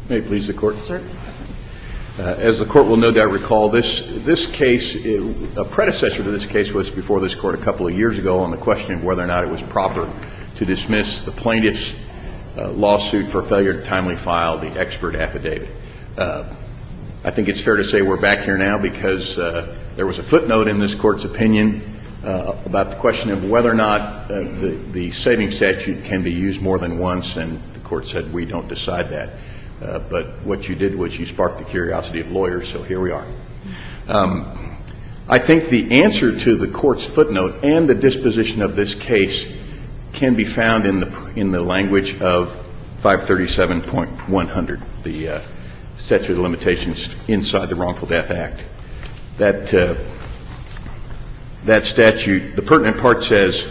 May it please the Court? Sir. As the Court will no doubt recall, this case, a predecessor to this case was before this Court a couple of years ago on the question of whether or not it was proper to dismiss the plaintiff's lawsuit for failure to timely file the expert affidavit. I think it's fair to say we're back here now because there was a footnote in this Court's opinion about the question of whether or not the saving statute can be used more than once, and the Court said we don't decide that. But what you did was you sparked the curiosity of lawyers, so here we are. I think the answer to the Court's footnote and the disposition of this case can be found in the language of 537.100, the statute of limitations inside the Wrongful Death Act. That statute, the pertinent part says,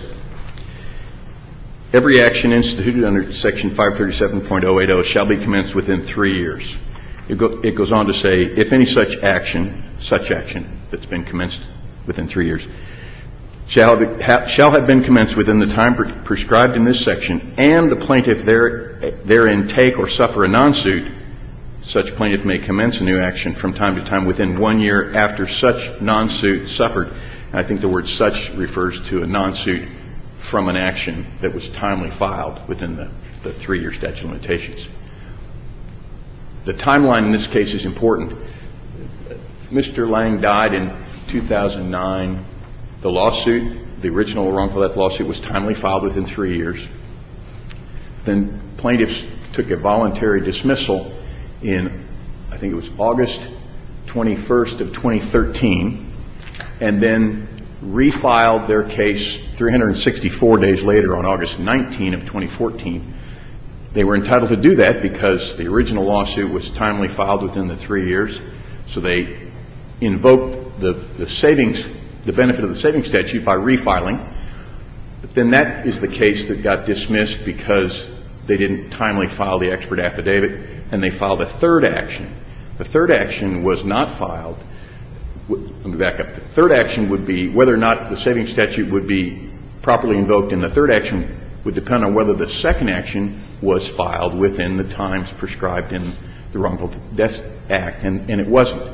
every action instituted under Section 537.080 shall be commenced within 3 years. It goes on to say, if any such action that's been commenced within 3 years, shall have been commenced within the time prescribed in this section, and the plaintiff therein take or suffer a non-suit, such plaintiff may commence a new action from time to time within 1 year after such non-suit suffered. And I think the word such refers to a non-suit from an action that was timely filed within the 3-year statute of limitations. The timeline in this case is important. Mr. Lang died in 2009. The lawsuit, the original wrongful death lawsuit, was timely filed within 3 years. Then plaintiffs took a voluntary dismissal in, I think it was August 21st of 2013, and then refiled their case 364 days later on August 19 of 2014. They were entitled to do that because the original lawsuit was timely filed within the 3 years, so they invoked the benefit of the savings statute by refiling. But then that is the case that got dismissed because they didn't timely file the expert affidavit, and they filed a third action. The third action was not filed. Let me back up. The third action would be whether or not the savings statute would be properly invoked, and the third action would depend on whether the second action was filed within the times prescribed in the Wrongful Death Act, and it wasn't.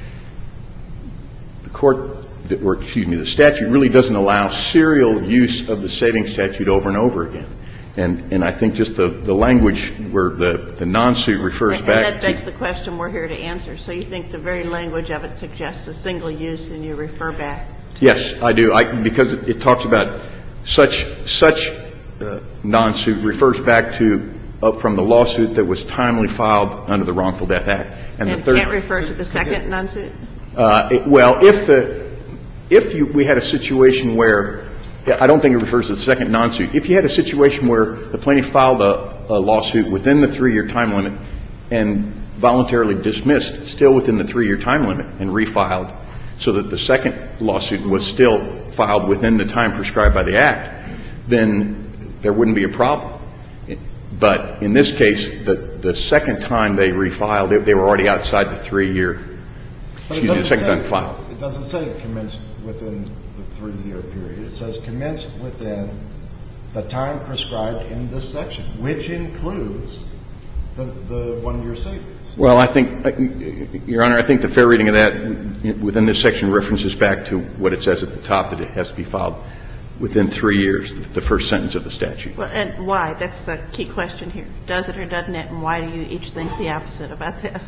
The statute really doesn't allow serial use of the savings statute over and over again. And I think just the language where the non-suit refers back to... And that begs the question we're here to answer. So you think the very language of it suggests a single use and you refer back? Yes, I do. Because it talks about such non-suit refers back to from the lawsuit that was timely filed under the Wrongful Death Act. And it can't refer to the second non-suit? Well, if we had a situation where... I don't think it refers to the second non-suit. If you had a situation where the plaintiff filed a lawsuit within the 3-year time limit and voluntarily dismissed still within the 3-year time limit and refiled so that the second lawsuit was still filed within the time prescribed by the Act, then there wouldn't be a problem. But in this case, the second time they refiled, they were already outside the 3-year, the second time filed. It doesn't say commenced within the 3-year period. It says commenced within the time prescribed in this section, which includes the 1-year savings. Well, I think, Your Honor, I think the fair reading of that within this section references back to what it says at the top, that it has to be filed within 3 years, the first sentence of the statute. Well, and why? That's the key question here. Does it or doesn't it, and why do you each think the opposite about that?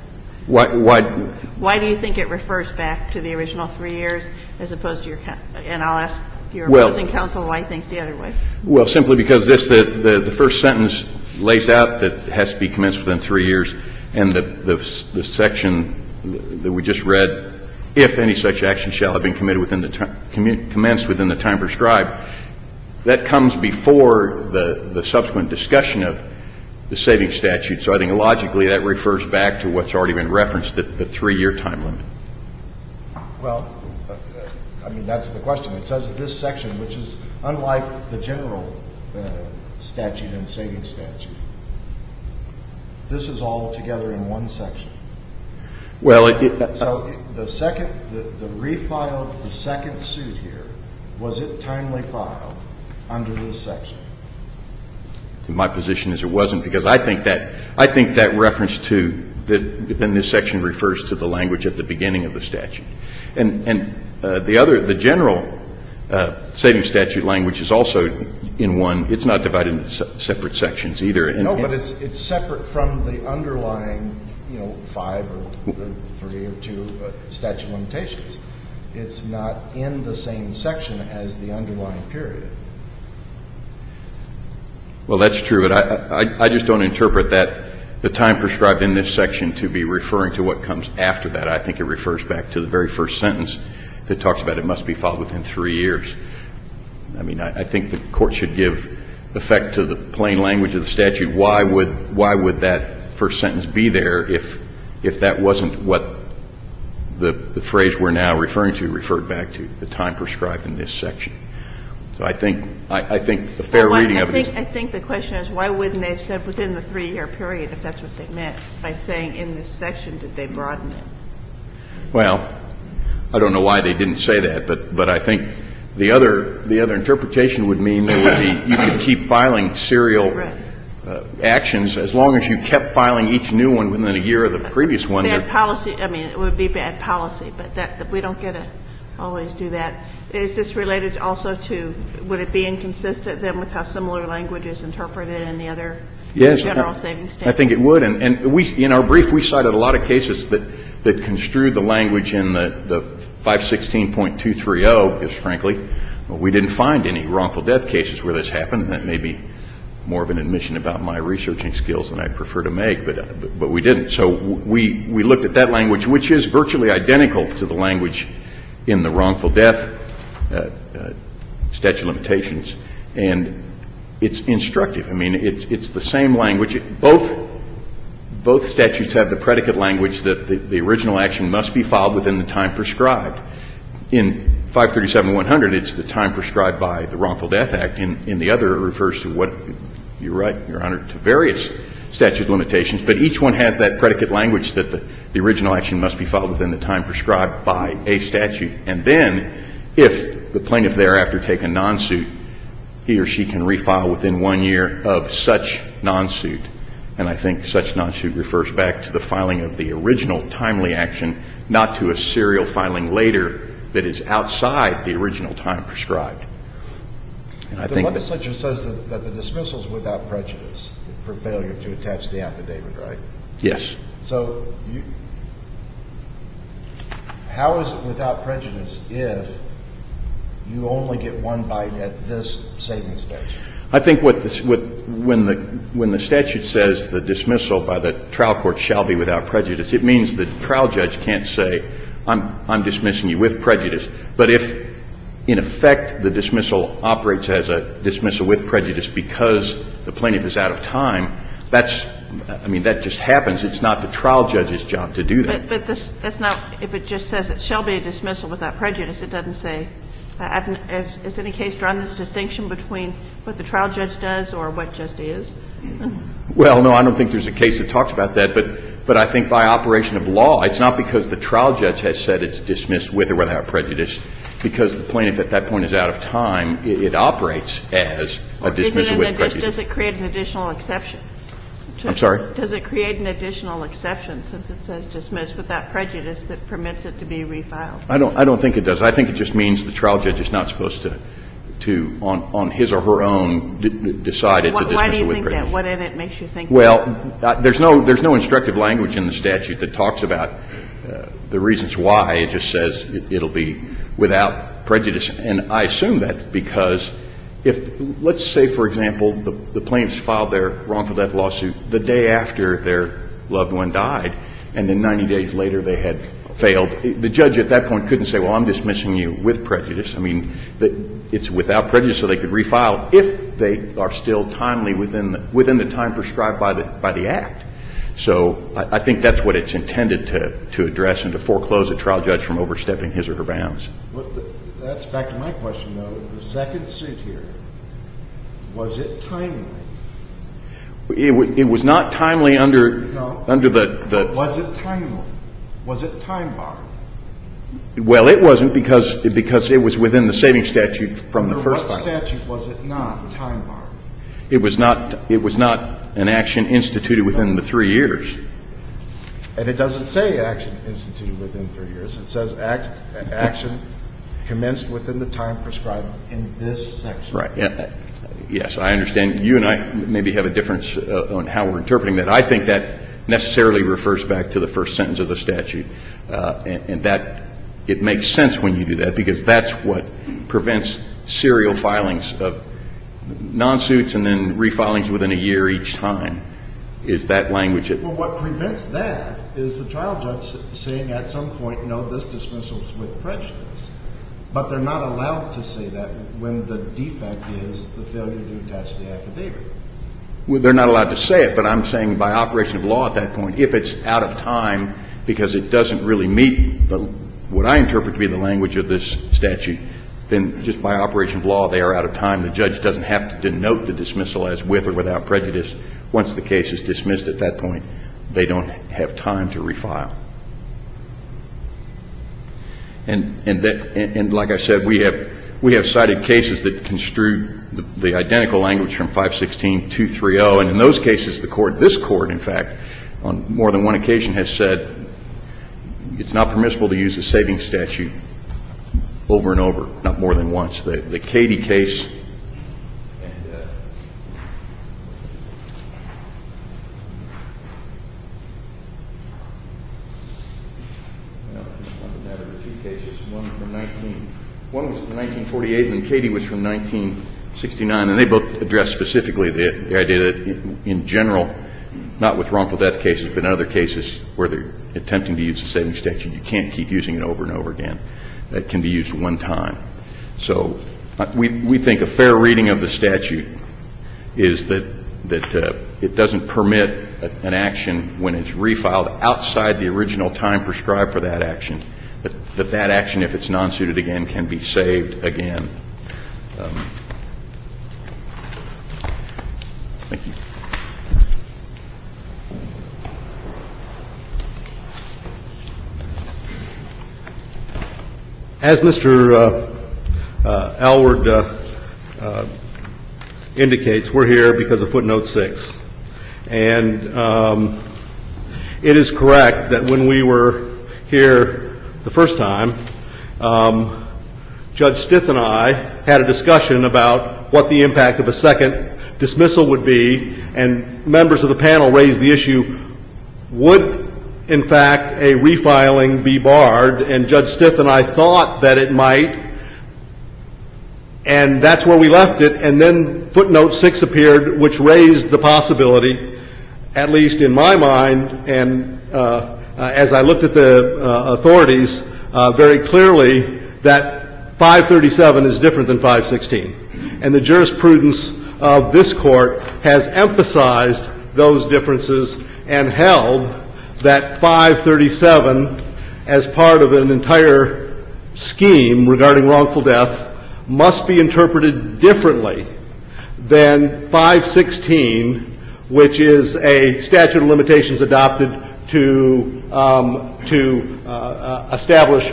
Why do you think it refers back to the original 3 years as opposed to and I'll ask your opposing counsel why he thinks the other way. Well, simply because the first sentence lays out that it has to be commenced within 3 years, and the section that we just read, if any such action shall have been commenced within the time prescribed, that comes before the subsequent discussion of the savings statute. So I think logically that refers back to what's already been referenced, the 3-year time limit. Well, I mean, that's the question. It says this section, which is unlike the general statute and savings statute. This is all together in one section. Well, so the refiled, the second suit here, was it timely filed under this section? My position is it wasn't, because I think that reference to within this section refers to the language at the beginning of the statute. And the general savings statute language is also in one. It's not divided into separate sections either. No, but it's separate from the underlying, 5 or 3 or 2 statute of limitations. It's not in the same section as the underlying period. Well, that's true, but I just don't interpret that the time prescribed in this section to be referring to what comes after that. I think it refers back to the very first sentence that talks about it must be filed within 3 years. I mean, I think the court should give effect to the plain language of the statute. Why would that first sentence be there if that wasn't what the phrase we're now referring to referred back to, the time prescribed in this section? So I think a fair reading of it is... I think the question is, why wouldn't they have said within the 3-year period, if that's what they meant, by saying in this section, did they broaden it? Well, I don't know why they didn't say that, but I think the other interpretation would mean there would be, you could keep filing serial actions as long as you kept filing each new one within a year of the previous one. Bad policy. I mean, it would be bad policy, but that we don't get to always do that. Is this related also to, would it be inconsistent then with how similar language is interpreted in the other general savings statute? I think it would. And we, in our brief, we cited a lot of cases that construed the language in the 516.230, because frankly, we didn't find any wrongful death cases where this happened. That may be more of an admission about my researching skills than I prefer to make, but we didn't. So we looked at that language, which is virtually identical to the language in the wrongful death statute of limitations, and it's instructive. I mean, it's the same language. Both statutes have the predicate language that the original action must be filed within the time prescribed. In 537-100, it's the time prescribed by the Wrongful Death Act. In the other, it refers to what, you're right, Your Honor, to various statute of limitations, but each one has that predicate language that the original action must be filed within the time prescribed by a statute. And then, if the plaintiff thereafter take a non-suit, he or she can refile within 1 year of such non-suit. And I think such non-suit refers back to the filing of the original timely action, not to a serial filing later that is outside the original time prescribed. And I think the legislature says that the dismissal is without prejudice for failure to attach the affidavit, right? Yes. So how is it without prejudice if you only get one bite at this savings statute? I think when the statute says the dismissal by the trial court shall be without prejudice, it means the trial judge can't say, I'm dismissing you with prejudice. But if, in effect, the dismissal operates as a dismissal with prejudice because the plaintiff is out of time, that just happens. It's not the trial judge's job to do that. But that's not, if it just says it shall be a dismissal without prejudice, it doesn't say, has any case drawn this distinction between what the trial judge does or what just is? Well, no, I don't think there's a case that talks about that. But I think by operation of law, it's not because the trial judge has said it's dismissed with or without prejudice. Because the plaintiff at that point is out of time, it operates as a dismissal with prejudice. Does it create an additional exception? I'm sorry? Does it create an additional exception since it says dismissed without prejudice that permits it to be refiled? I don't think it does. I think it just means the trial judge is not supposed to on his or her own decide it's a dismissal with prejudice. Why do you think that? What in it makes you think that? Well, there's no instructive language in the statute that talks about the reasons why. It just says it'll be without prejudice. And I assume that's because if, let's say, for example, the plaintiffs filed their wrongful death lawsuit the day after their loved one died, and then 90 days later they had failed, the judge at that point couldn't say, well, I'm dismissing you with prejudice. I mean, it's without prejudice so they could refile if they are still timely within the time prescribed by the Act. So I think that's what it's intended to address and to foreclose a trial judge from overstepping his or her bounds. Well, that's back to my question, though. The second suit here, was it timely? It was not timely under the... Was it timely? Was it time barred? Well, it wasn't because it was within the saving statute from the first Under filing. what statute was it not time barred? It was not an action instituted within the 3 years. And it doesn't say action instituted within 3 years. It says action commenced within the time prescribed in this section. Right. Yes, I understand. You and I maybe have a difference on how we're interpreting that. I think that necessarily refers back to the first sentence of the statute, and that it makes sense when you do that, because that's what prevents serial filings of non-suits and then refilings within a year each time, is that language. Well, what prevents that is the trial judge saying at some point, no, this dismissal is with prejudice. But they're not allowed to say that when the defect is the failure to attach the affidavit. Well, they're not allowed to say it, but I'm saying by operation of law at that point, if it's out of time because it doesn't really meet what I interpret to be the language of this statute, then just by operation of law, they are out of time. The judge doesn't have to denote the dismissal as with or without prejudice. Once the case is dismissed at that point, they don't have time to refile. And like I said, we have cited cases that construe the identical language from 516-230, and in those cases, this court, in fact, on more than one occasion has said it's not permissible to use the savings statute over and over, not more than once. The Cady case, one was from 1948 and Cady was from 1969, and they both addressed specifically the idea that in general, not with wrongful death cases, but in other cases where they're attempting to use the savings statute, you can't keep using it over and over again. That can be used one time. So we think a fair reading of the statute is that it doesn't permit an action when it's refiled outside the original time prescribed for that action, that action, if it's non-suited again, can be saved again. Thank you. As Mr. Alward indicates, we're here because of footnote 6. And it is correct that when we were here the first time, Judge Stith and I had a discussion about what the impact of a second dismissal would be, and members of the panel raised the issue, would, in fact, a refiling be barred? And Judge Stith and I thought that it might, and that's where we left it. And then footnote 6 appeared, which raised the possibility, at least in my mind, and as I looked at the authorities, very clearly that 537 is different than 516. And the jurisprudence of this Court has emphasized those differences and held that 537, as part of an entire scheme regarding wrongful death, must be interpreted differently than 516, which is a statute of limitations adopted to establish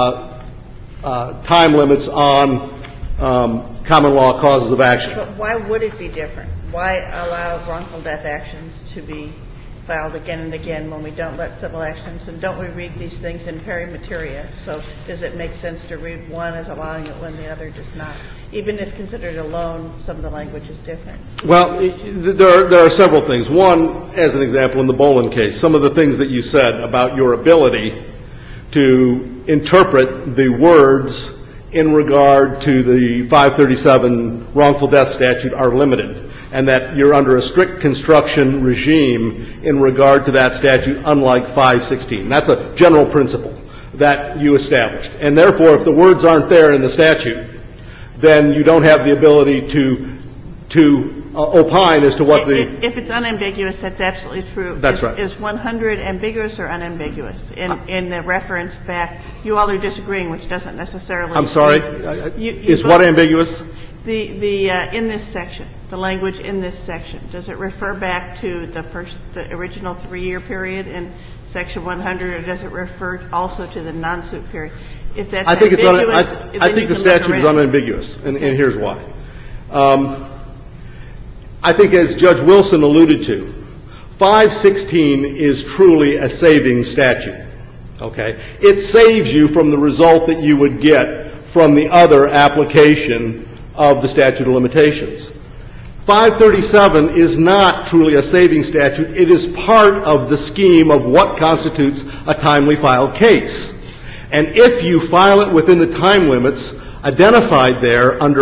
time limits on common law causes of action. But why would it be different? Why allow wrongful death actions to be filed again and again when we don't let civil actions? And don't we read these things in peri materia? So does it make sense to read one as allowing it when the other does not? Even if considered alone, some of the language is different. Well, there are several things. One, as an example, in the Boland case, some of the things that you said about your ability to interpret the words in regard to the 537 wrongful death statute are limited, and that you're under a strict construction regime in regard to that statute, unlike 516. That's a general principle that you established. And therefore, if the words aren't there in the statute, then you don't have the ability to opine as to what the... If it's unambiguous, that's absolutely true. That's right. Is 100 ambiguous or unambiguous in the reference back? You all are disagreeing, which doesn't necessarily... I'm sorry? Is what ambiguous? In this section, the language in this section, does it refer back to the original 3-year period in Section 100, or does it refer also to the non-suit period? If that's ambiguous, I think the statute is unambiguous, and here's why. I think as Judge Wilson alluded to, 516 is truly a saving statute. Okay? It saves you from the result that you would get from the other application of the statute of limitations. 537 is not truly a saving statute. It is part of the scheme of what constitutes a timely filed case. And if you file it within the time limits identified there under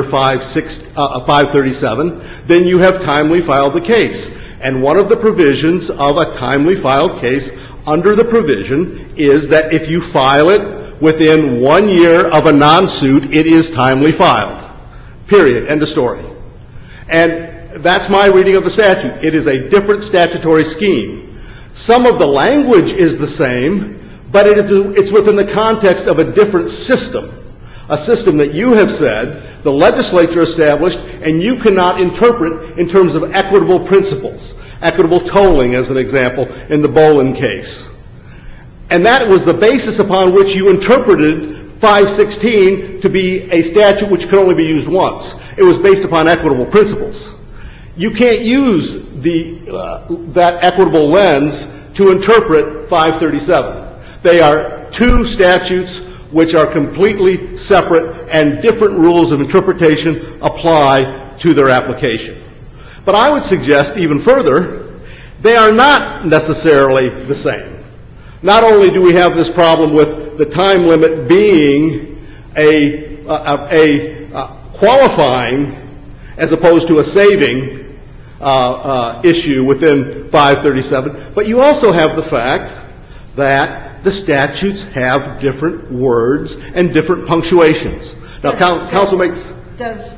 537, then you have timely filed the case. And one of the provisions of a timely filed case under the provision is that if you file it within 1 year of a non-suit, it is timely filed. Period. End of story. And that's my reading of the statute. It is a different statutory scheme. Some of the language is the same, but it's within the context of a different system, a system that you have said the legislature established and you cannot interpret in terms of equitable principles, equitable tolling as an example in the Bolin case. And that was the basis upon which you interpreted 516 to be a statute which could only be used once. It was based upon equitable principles. You can't use that equitable lens to interpret 537. They are two statutes which are completely separate, and different rules of interpretation apply to their application. But I would suggest even further, they are not necessarily the same. Not only do we have this problem with the time limit being a qualifying as opposed to a saving issue within 537, but you also have the fact that the statutes have different words and different punctuations. Now, counsel makes... Does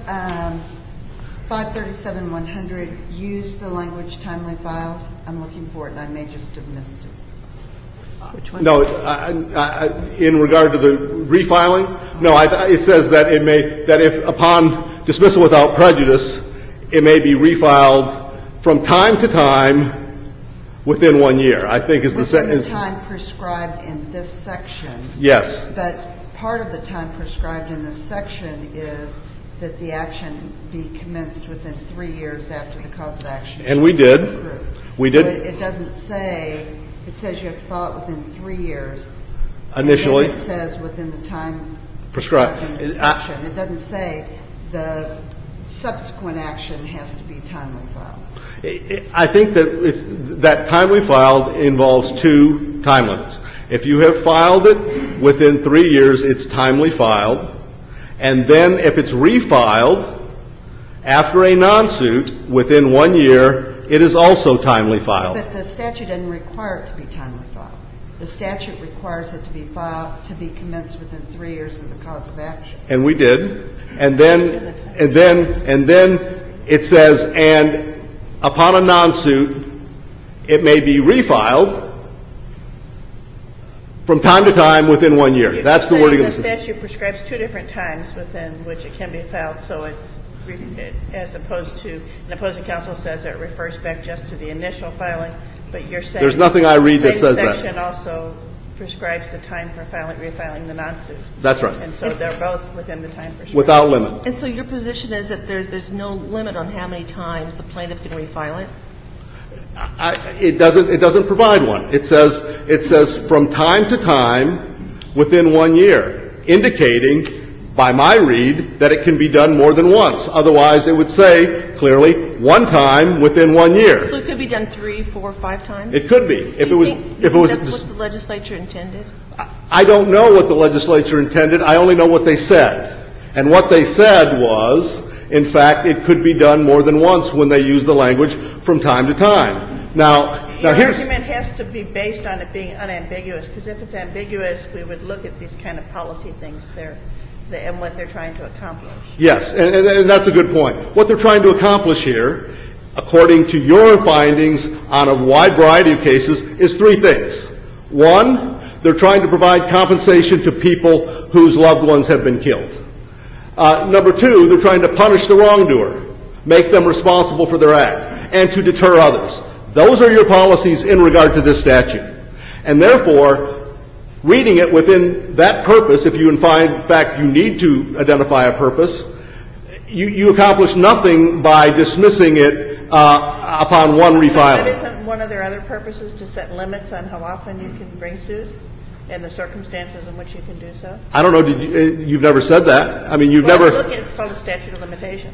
537-100 use the language timely filed? I'm looking for it, and I may just have missed it. Which one? No, in regard to the refiling, no, it says that that if upon dismissal without prejudice, it may be refiled from time to time within 1 year, I think is the sentence. Within the time prescribed in this section. Yes. But part of the time prescribed in this section is that the action be commenced within 3 years after the cause of action. And we did. We did. It doesn't say, it says you have to file it within 3 years. Initially. And then it says within the time prescribed in this section. It doesn't say the subsequent action has to be timely filed. I think that timely filed involves two time limits. If you have filed it within 3 years, it's timely filed. And then if it's refiled after a non-suit within 1 year, it is also timely filed. But the statute doesn't require it to be timely filed. The statute requires it to be filed, to be commenced within 3 years of the cause of action. And we did. And then it says, and upon a non-suit, it may be refiled from time to time within 1 year. That's the wording of the statute. The statute prescribes two different times within which it can be filed, so it's as opposed to, an opposing counsel says it refers back just to the initial filing, but you're saying there's nothing I read that says that. The section also prescribes the time for refiling the non-suit. That's right. And so they're both within the time prescribed. Without limit. And so your position is that there's no limit on how many times the plaintiff can refile it? It doesn't provide one. It says from time to time within 1 year, indicating by my read that it can be done more than once. Otherwise, it would say clearly one time within 1 year. So it could be done 3, 4, 5 times? It could be. If it was that's what the legislature intended? I don't know what the legislature intended. I only know what they said. And what they said was, in fact, it could be done more than once when they use the language from time to time. Now Your here's... argument has to be based on it being unambiguous, because if it's ambiguous, we would look at these kind of policy things there and what they're trying to accomplish. Yes, and that's a good point. What they're trying to accomplish here, according to your findings on a wide variety of cases, is three things. One, they're trying to provide compensation to people whose loved ones have been killed. Number two, they're trying to punish the wrongdoer, make them responsible for their act, and to deter others. Those are your policies in regard to this statute. And therefore, reading it within that purpose, if you find, in fact, you need to identify a purpose, you accomplish nothing by dismissing it upon one But refiling. isn't one of their other purposes to set limits on how often you can bring suit and the circumstances in which you can do so? I don't know. You've never said that. I mean, you've Well, never. look, it's called a statute of limitations.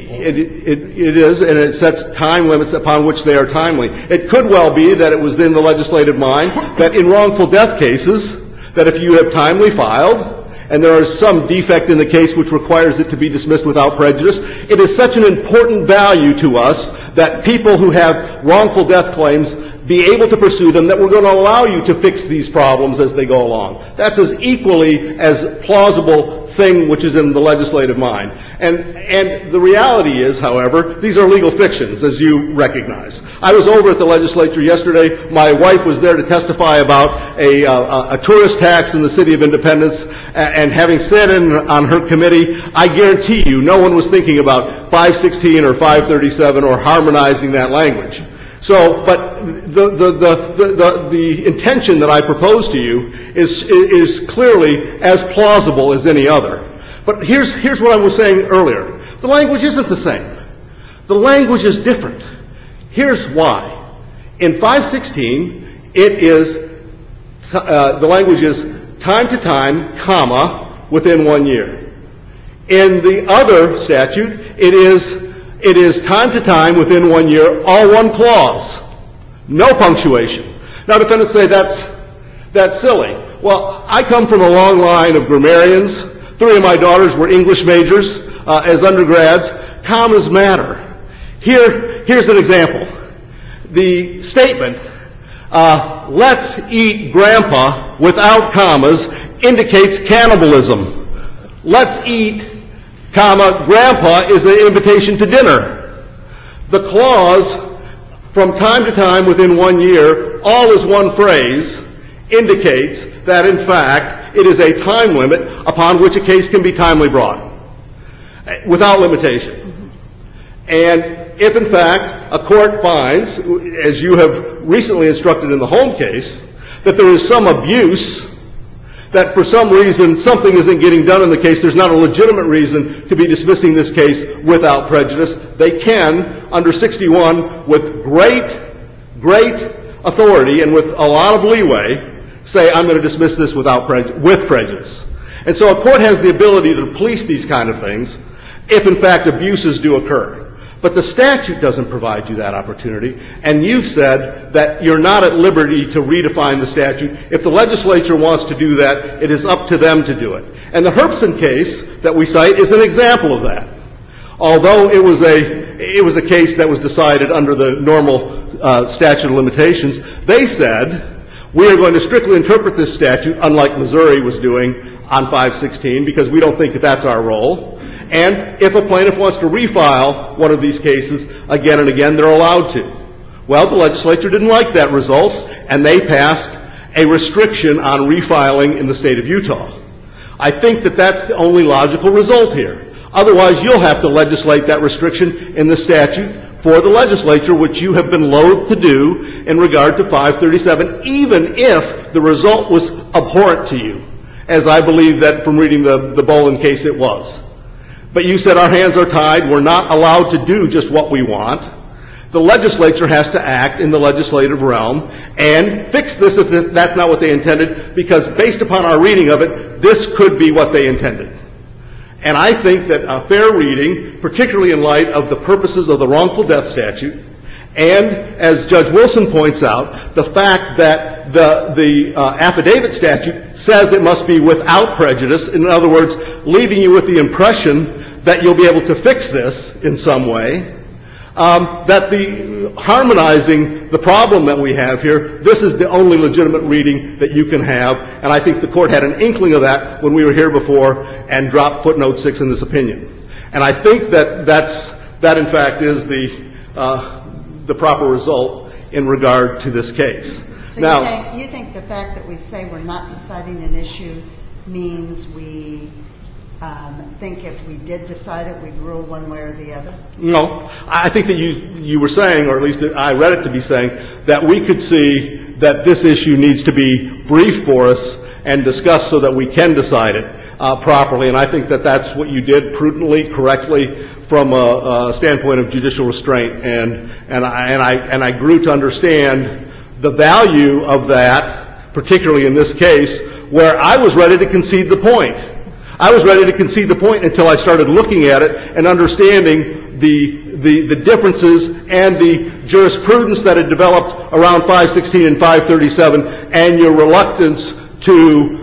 It is, and it sets time limits upon which they are timely. It could well be that it was in the legislative mind that in wrongful death cases, that if you have timely filed, and there is some defect in the case which requires it to be dismissed without prejudice, it is such an important value to us that people who have wrongful death claims be able to pursue them, that we're going to allow you to fix these problems as they go along. That's as equally as plausible thing which is in the legislative mind. And the reality is, however, these are legal fictions, as you recognize. I was over at the legislature yesterday. My wife was there to testify about a tourist tax in the city of Independence, and having sat in on her committee, I guarantee you no one was thinking about 516 or 537 or harmonizing that language. So, but the intention that I propose to you is clearly as plausible as any other. But here's what I was saying earlier. The language isn't the same. The language is different. Here's why. In 516, it is the language is time to time, comma, within 1 year. In the other statute, it is time to time, within 1 year, all one clause. No punctuation. Now, defendants say that's silly. Well, I come from a long line of grammarians. 3 of my daughters were English majors as undergrads. Commas matter. Here's an example. The statement, let's eat grandpa without commas, indicates cannibalism. Let's eat, comma, grandpa is an invitation to dinner. The clause, from time to time within 1 year, all is one phrase, indicates that, in fact, it is a time limit upon which a case can be timely brought, without limitation. And if, in fact, a court finds, as you have recently instructed in the Holm case, that there is some abuse, that for some reason something isn't getting done in the case, there's not a legitimate reason to be dismissing this case without prejudice, they can, under 61, with great authority and with a lot of leeway, say, I'm going to dismiss this with prejudice. And so a court has the ability to police these kind of things if, in fact, abuses do occur. But the statute doesn't provide you that opportunity, and you said that you're not at liberty to redefine the statute. If the legislature wants to do that, it is up to them to do it. And the Herbson case that we cite is an example of that. Although it was a case that was decided under the normal statute of limitations, they said, we are going to strictly interpret this statute, unlike Missouri was doing on 516, because we don't think that that's our role. And if a plaintiff wants to refile one of these cases again and again, they're allowed to. Well, the legislature didn't like that result, and they passed a restriction on refiling in the state of Utah. I think that that's the only logical result here. Otherwise, you'll have to legislate that restriction in the statute for the legislature, which you have been loath to do in regard to 537, even if the result was abhorrent to you, as I believe that from reading the Bolin case it was. But you said our hands are tied. We're not allowed to do just what we want. The legislature has to act in the legislative realm and fix this if that's not what they intended, because based upon our reading of it, this could be what they intended. And I think that a fair reading, particularly in light of the purposes of the wrongful death statute, and as Judge Wilson points out, the fact that the affidavit statute says it must be without prejudice, in other words, leaving you with the impression that you'll be able to fix this in some way, that the harmonizing the problem that we have here, this is the only legitimate reading that you can have, and I think the court had an inkling of that when we were here before and dropped footnote 6 in this opinion. And I think that in fact is the proper result in regard to this case. So now, you think the fact that we say we're not deciding an issue means we think if we did decide it, we'd rule one way or the other? No. I think that you were saying, or at least I read it to be saying, that we could see that this issue needs to be briefed for us and discussed so that we can decide it properly. And I think that that's what you did prudently, correctly, from a standpoint of judicial restraint, and I grew to understand the value of that, particularly in this case, where I was ready to concede the point. I was ready to concede the point until I started looking at it and understanding the differences and the jurisprudence that had developed around 516 and 537, and your reluctance to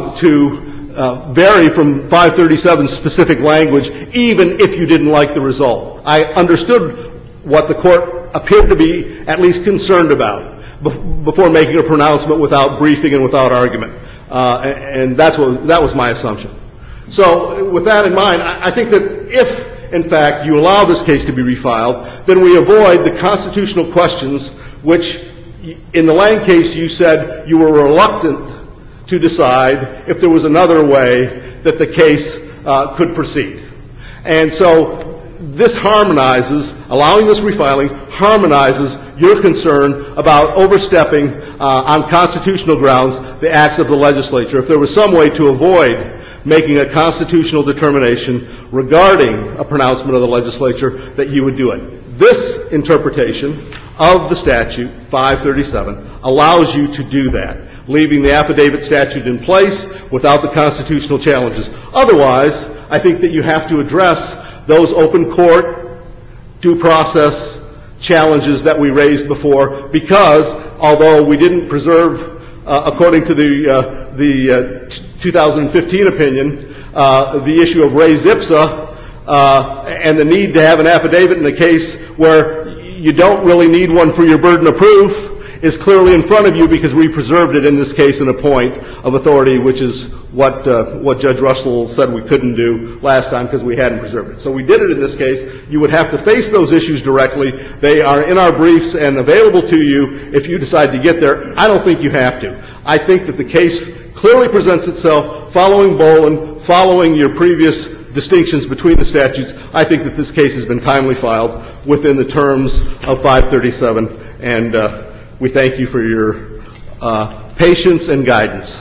vary from 537's specific language, even if you didn't like the result. I understood what the court appeared to be at least concerned about before making a pronouncement without briefing and without argument. And that was my assumption. So with that in mind, I think that if, in fact, you allow this case to be refiled, then we avoid the constitutional questions which, in the Lang case, you said you were reluctant to decide if there was another way that the case could proceed. And so this harmonizes, allowing this refiling harmonizes your concern about overstepping on constitutional grounds the acts of the legislature. If there was some way to avoid making a constitutional determination regarding a pronouncement of the legislature, that you would do it. This interpretation of the statute, 537, allows you to do that, leaving the affidavit statute in place without the constitutional challenges. Otherwise, I think that you have to address those open court due process challenges that we raised before, because although we didn't preserve, according to the 2015 opinion, the issue of res ipsa and the need to have an affidavit in a case where you don't really need one for your burden of proof is clearly in front of you, because we preserved it in this case in a point of authority, which is what Judge Russell said we couldn't do last time because we hadn't preserved it. So we did it in this case. You would have to face those issues directly. They are in our briefs and available to you if you decide to get there. I don't think you have to. I think that the case clearly presents itself following Boland, following your previous distinctions between the statutes. I think that this case has been timely filed within the terms of 537, and we thank you for your patience and guidance.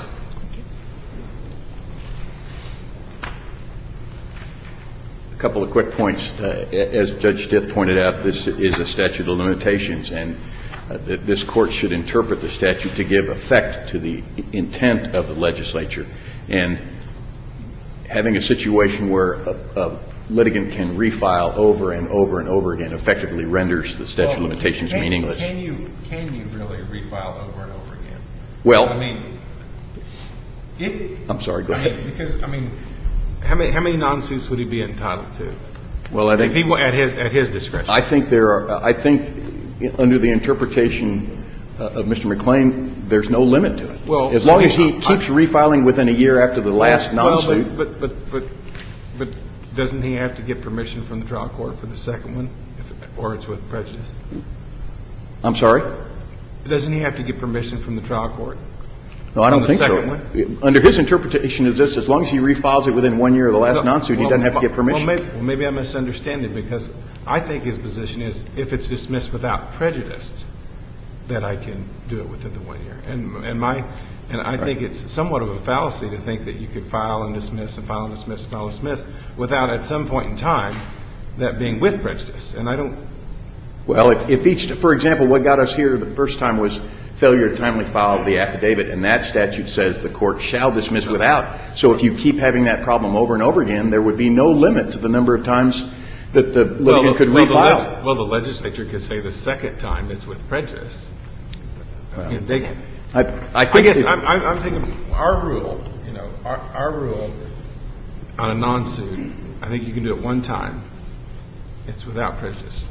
A couple of quick points. As Judge Stith pointed out, this is a statute of limitations, and this Court should interpret the statute to give effect to the intent of the legislature. And having a situation where a litigant can refile over and over and over again effectively renders the statute of limitations meaningless. Can you really refile over and over again? Well, I mean, I'm sorry, go ahead. Because how many non-suits would he be entitled to? Well, I think if he at his discretion. I think under the interpretation of Mr. McClain, there's no limit to it. Well, as long as he keeps refiling within a year after the last non-suit. But doesn't he have to get permission from the trial court for the second one, or it's with prejudice? I'm sorry? Doesn't he have to get permission from the trial court? No, I don't think so. One? Under his interpretation is this: as long as he refiles it within 1 year of the last non-suit, he doesn't have to get permission. Well, maybe I'm misunderstanding, because I think his position is if it's dismissed without prejudice, that I can do it within the 1 year. And I think it's somewhat of a fallacy to think that you could file and dismiss and file and dismiss and file and dismiss without at some point in time that being with prejudice. And I don't. Well, for example, what got us here the first time was failure to timely file the affidavit, and that statute says the court shall dismiss without. So if you keep having that problem over and over again, there would be no limit to the number of times that the litigant could refile. Well, the legislature could say the second time it's with prejudice. Well, I guess I'm thinking our rule, our rule on a non-suit, I think you can do it one time. It's without prejudice.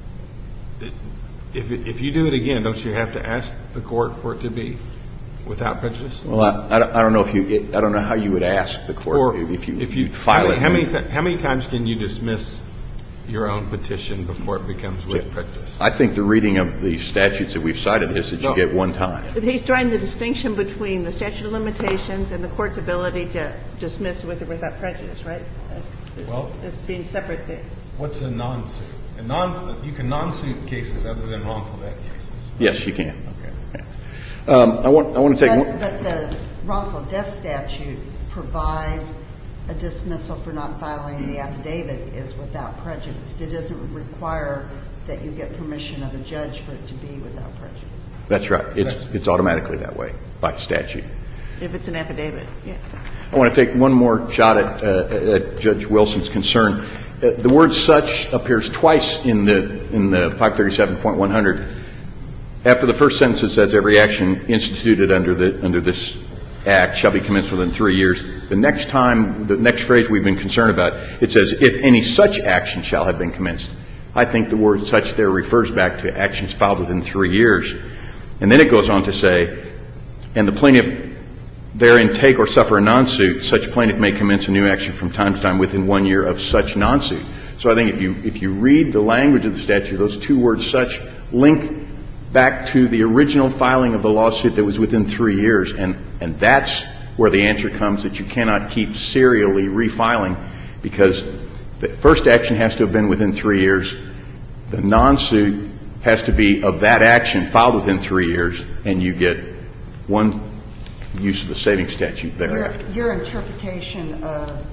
If you do it again, don't you have to ask the court for it to be without prejudice? Well, I don't know I don't know how you would ask the court if you file it. How many times can you dismiss your own petition before it becomes with prejudice? I think the reading of the statutes that we've cited is that you get one time. He's drawing the distinction between the statute of limitations and the court's ability to dismiss with or without prejudice, right? Well, it's being separate things. What's a non-suit? You can non-suit cases other than wrongful death cases. Yes, you can. Okay. I want to take one. But the wrongful death statute provides a dismissal for not filing the affidavit is without prejudice. It doesn't require that you get permission of a judge for it to be without prejudice. That's right. It's automatically that way by statute. If it's an affidavit, yeah. I want to take one more shot at Judge Wilson's concern. The word "such" appears twice in the 537.100. After the first sentence, it says every action instituted under this act shall be commenced within 3 years. The next phrase we've been concerned about, it says if any such action shall have been commenced. I think the word "such" there refers back to actions filed within 3 years. And then it goes on to say, and the plaintiff therein take or suffer a non-suit, such plaintiff may commence a new action from time to time within 1 year of such non-suit. So I think if you read the language of the statute, those two words "such" link back to the original filing of the lawsuit that was within 3 years, and that's where the answer comes that you cannot keep serially refiling, because the first action has to have been within 3 years. The non-suit has to be of that action filed within 3 years, and you get one use of the saving statute thereafter. Your interpretation of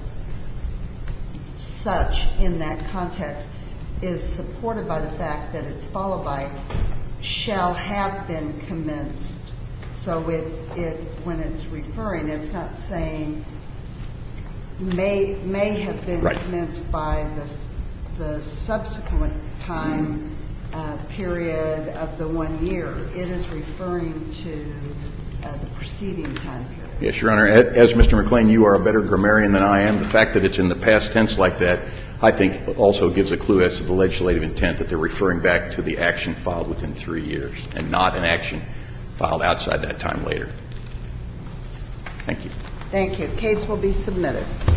"such" in that context is supported by the fact that it's followed by "shall have been commenced." So when it's referring, it's not saying may have been right. commenced by the subsequent time period of the 1 year. It is referring to the preceding time period. Yes, Your Honor. As Mr. McLean, you are a better grammarian than I am. The fact that it's in the past tense like that, I think, also gives a clue as to the legislative intent that they're referring back to the action filed within 3 years and not an action filed outside that time later. Thank you. Thank you. Case will be submitted.